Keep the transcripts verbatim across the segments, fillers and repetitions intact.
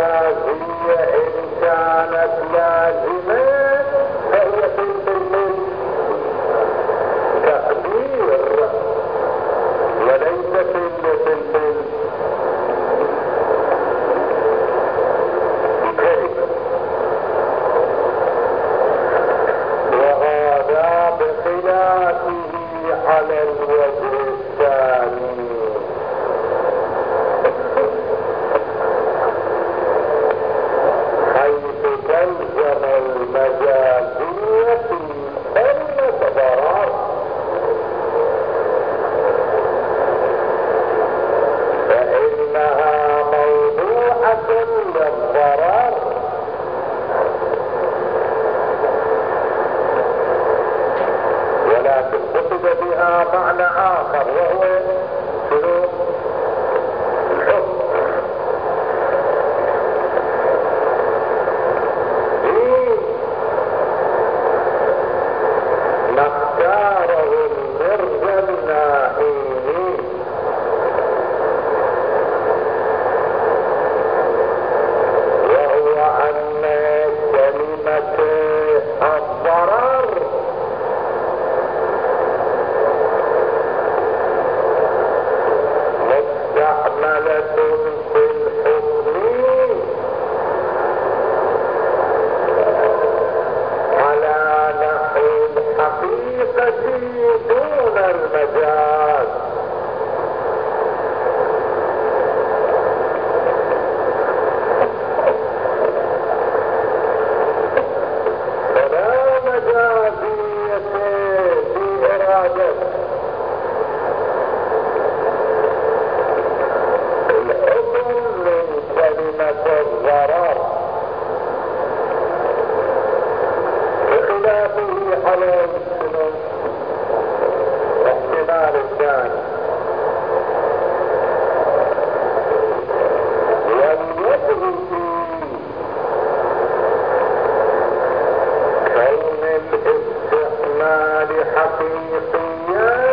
المجازية إن كانت لازمة فهي في التقدير وليس في الكلمة. وهذا بخلافه على الوجه الثاني، حيث تلزم المجازية كلمة ضرر، فإنها موضوعة للضرر، ولكن قصد بها معنى آخر وهو شنو؟ الحكم. ما اختاره المرجى النائمي وهو أن كلمة الضرر مستعملة في الحكم على نحو الحقيقة دون المجاز، فلا مجازية في إرادة الحكم من كلمة الضرر، بخلافه على الاحتمال الثاني. والوجه في كون الاستعمال حقيقيا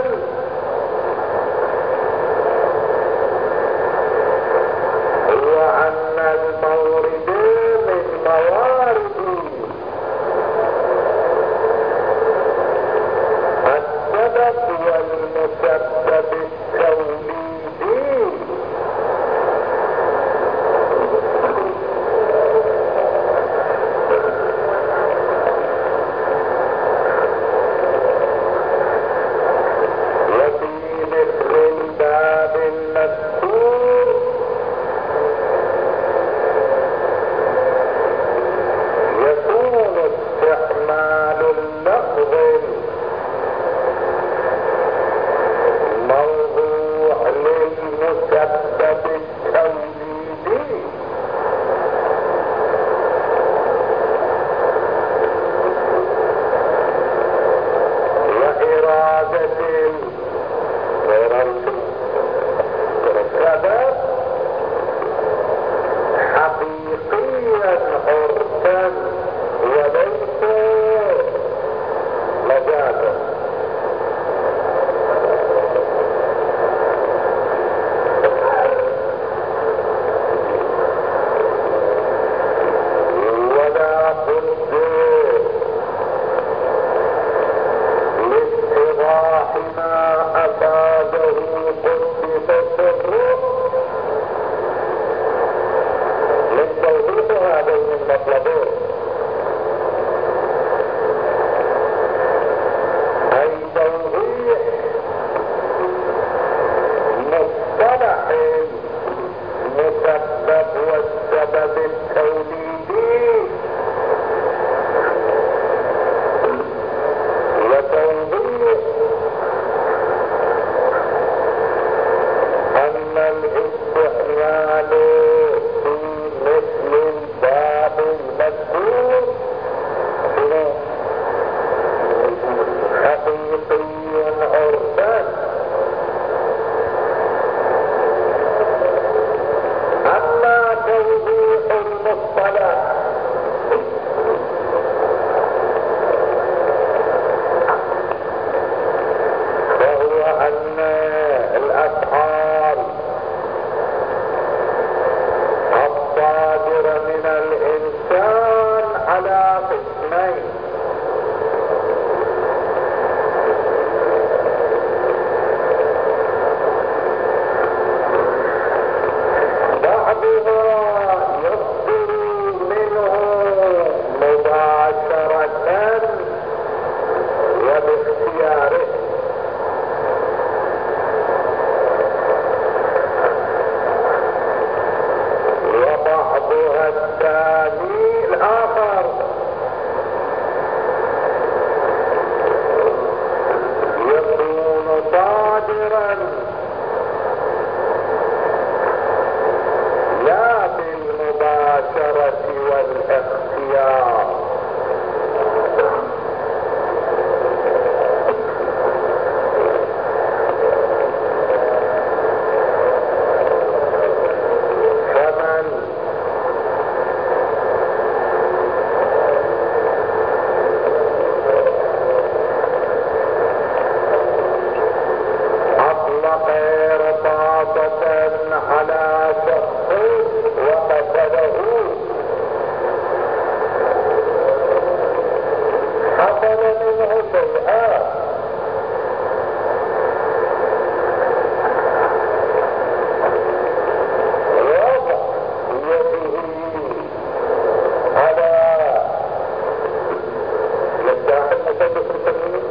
هو أن المورد من موارد السبب والمسبب التوليدي، وفي مثل الباب المذكور يكون استعمال اللفظ موضوع للمسبب التوليدي، وإرادة السبب حقيقيا عرفا وليس مجازا. ولا بد لاتضاح ما أفاده قدس سره من توضيح هذين المطلبين، أي توضيح مصطلح المسبب والسبب التوليدي، وتوضيح أن الاستعمال في مثل الباب المذكور حقيقي عرفا، أما توضيح المصطلح الثاني الآخر يكون صادرا لا بالمباشرة والاختيار، على شخص وقتله حصل منه شيئان، وضع يده على يدعي المسدس السمين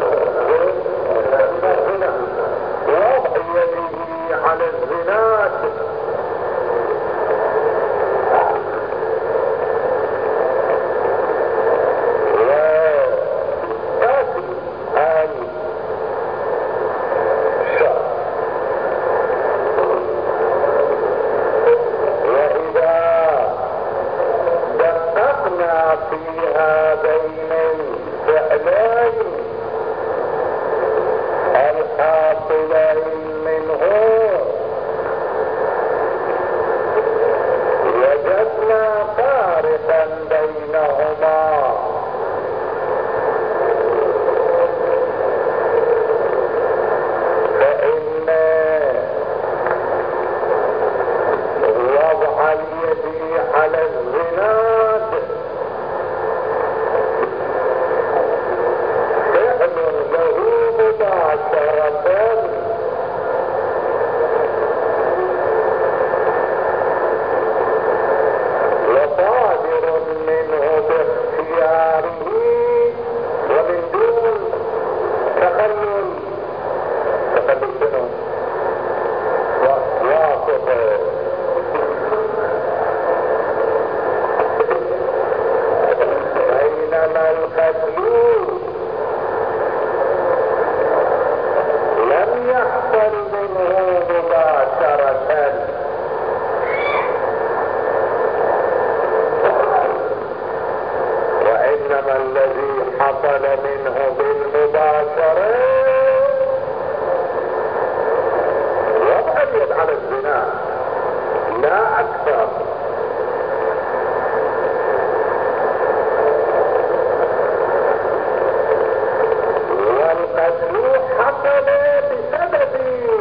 وضع يده على الزناد في هذين الفعلين الحاصلين منه وجدنا فارقا بينهما، فإن وضع اليد على الزناد له مباشرة وصادر منه باختياره ومن دون تخلل تخلل شنو؟ واسطة بينما القتل لم يحصل منه مباشرة وإنما الذي حصل منه بالمباشرة وضع اليد على الزنا لا أكثر، والقتل حصل بسبب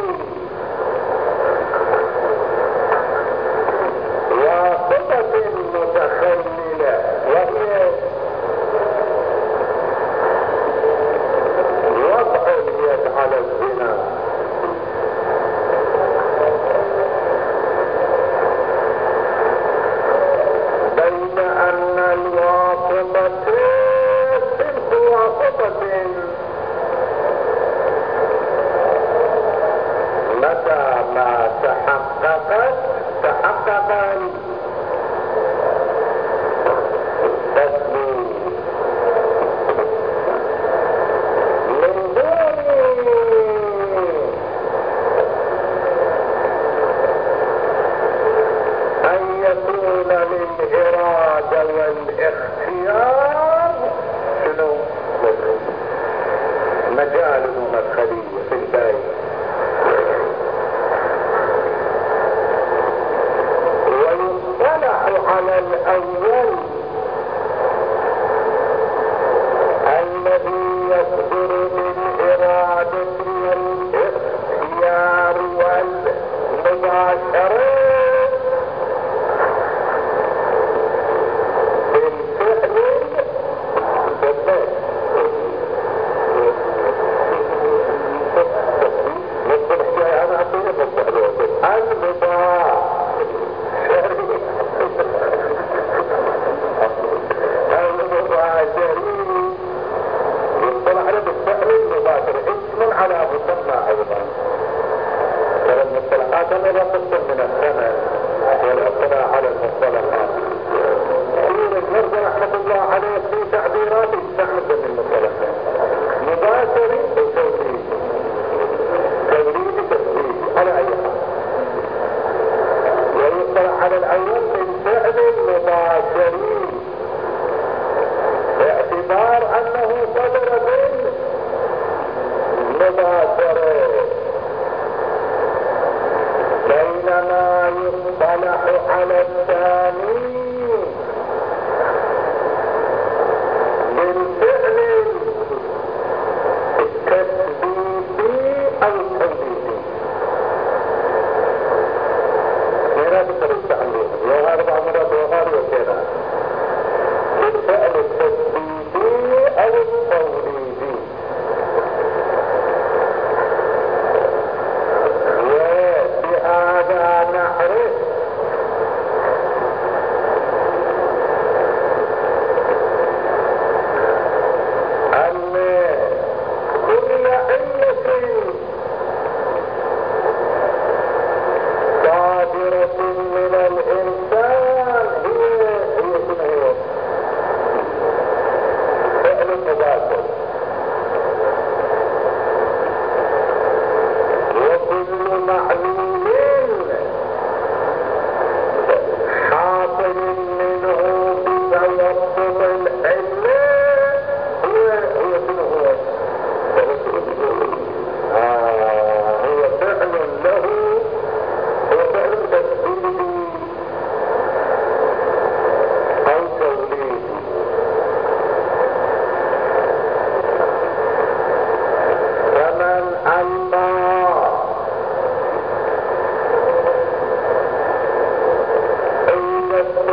واسطة متخللة وهي وضع اليد على الزنا، بين أن الواسطة تلك واسطة متى ما تحققت تحقق التسليم من دون أن يكون للإرادة والاختيار شنو مجال مدخلية في البيت، على الأول الذي يصدر بالإرادة والاختيار والمباشرة بالفعل المباح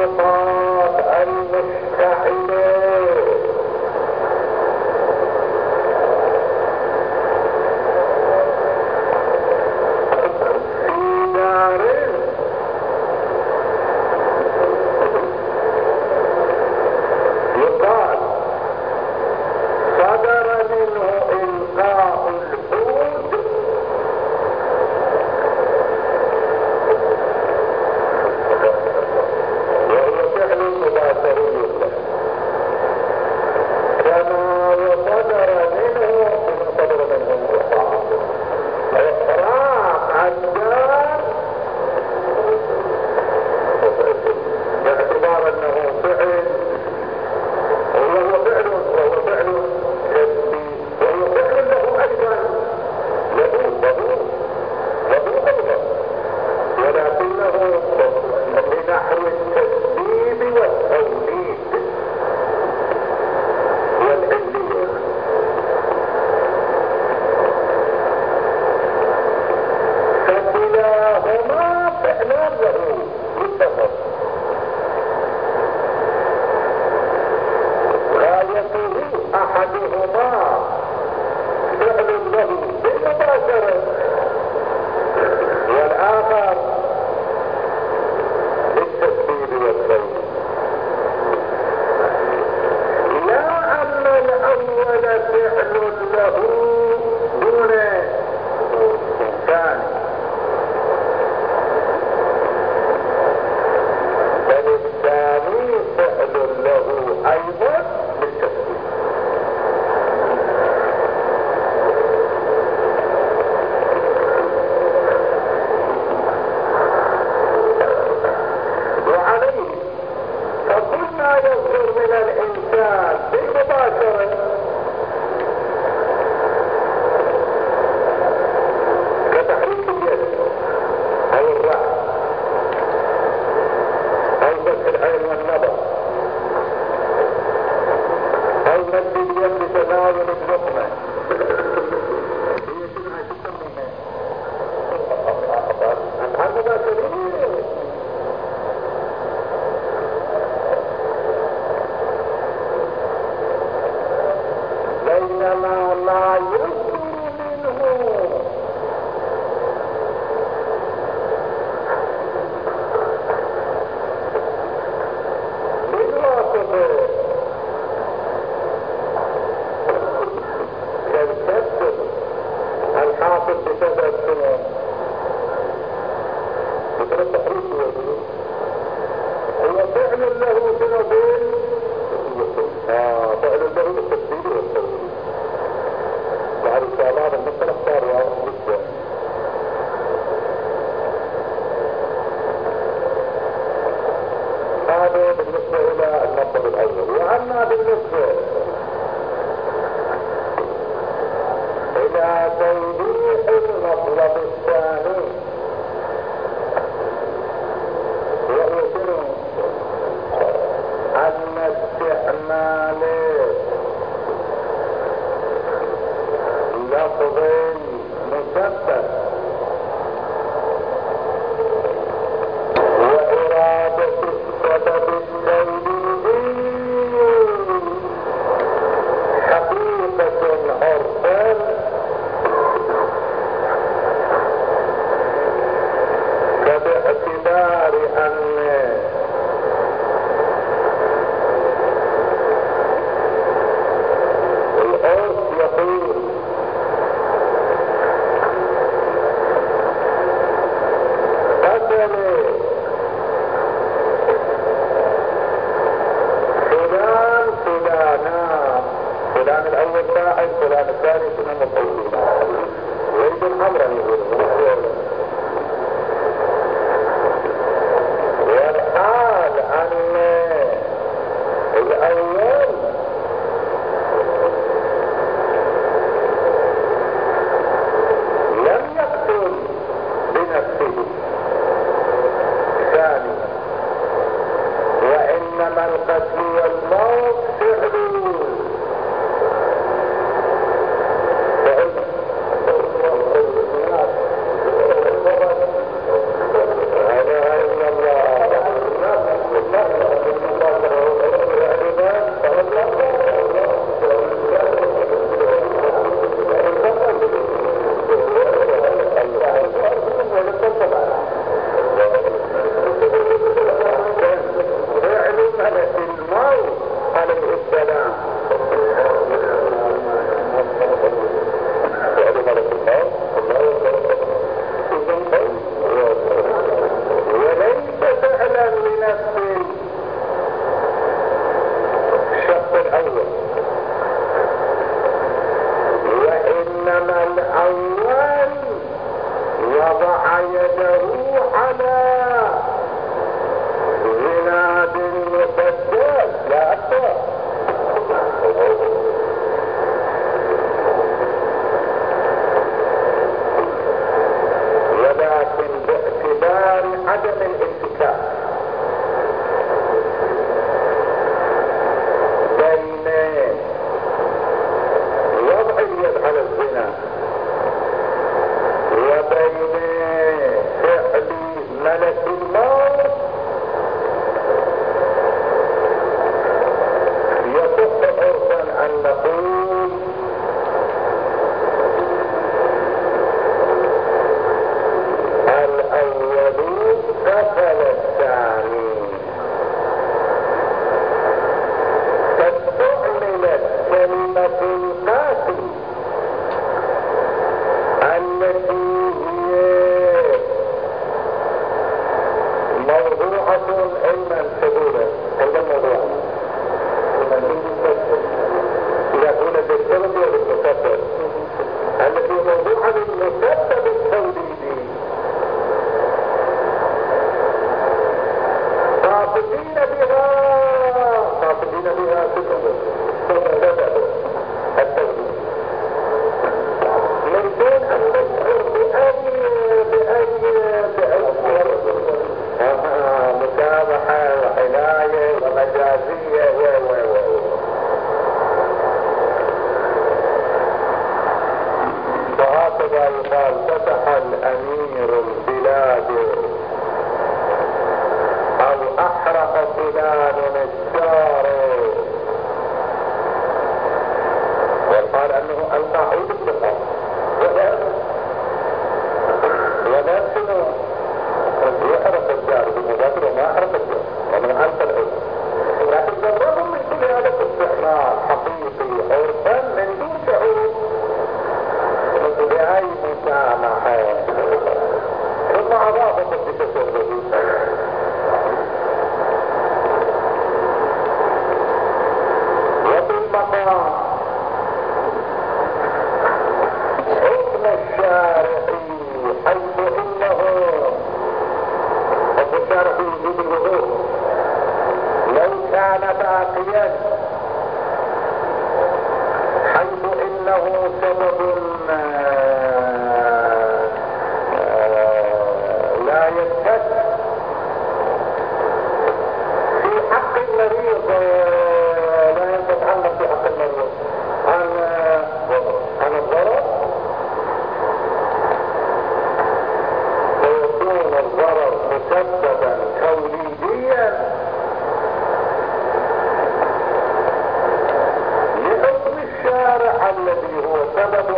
النقاط المشتعلة في نار يقال صدر منه إلقاء الحوت وهو فعل مباشري له كما وصدر منه كما صدر منه الإلقاء إحراق النار باعتبار أنه فعل وهو فعل وهو فعل كسبي وهو فعل له أيضا له له له أيضا ولكنه بنحو التسبيب والتوليد والعلية فكلاهما فعلان له متفق غايته احدهما فعل له بالمباشرة والاخر بالتسبيب والتوليد لا ان الاول فعل له دون الثاني بل الثاني فعل له ايضا بالتسبيب وعليه فكل ما يصدر من الانسان بالمباشرة كتحريك اليد او الرأس او فتح العين والنظر او مد اليد لتناول اللقمة هي شنو هاي تسميها؟ هذا مباشرين بينما ما يصدر منه بالواسطة كالكسر الحاصل بسبب شنو؟ بسبب تحريك الوجود هو فعل له شنو بين اه فعل له بالتسبيب والتوليد بعد الشعبان المثل اختار واضح جدا هذا بالنسبة الى المطلب الاول واما بالنسبة الى توضيح المطلب الثاني وهو شنو ان استعمال لفظ مسبب وإرادة السبب التوليدي حقيقة عرفا فباعتبار أن العرف يقول قتل فلان فلانا فلان الاول فاعل فلان الثاني كنا مفعولين يريد الامر يقول والحال ان الاول لم يقتل بنفسه ثانيا وانما القتل والموت فعل لا اله الا الله مجازية و و و وهكذا يقال فتح الأمير البلاد أو أحرق فلان الدار، وقال أنه ألقى عود الثقة ولا ولا شنو يحرق الدار بمبادرة وما أحرق الدار ومن ألقى العود، لكن بالرغم من كل هذا الاستعمال حقيقي عرفا من دون شعور بأي مسامحة، ثم أضافت بتسربه وفي المقام حكم الشارعي حيث إنه حكم الشارعي يجيب الوضوء لو كان باقيا حيث إنه سبب لا ينفك في حق المريض، لا يتعلق في حق المريض عن عن الضرر، ويكون الضرر مسببا توليديا لحكم الشارع الذي هو سبب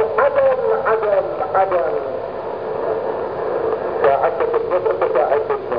عدم عدم ساعة النصر ساعة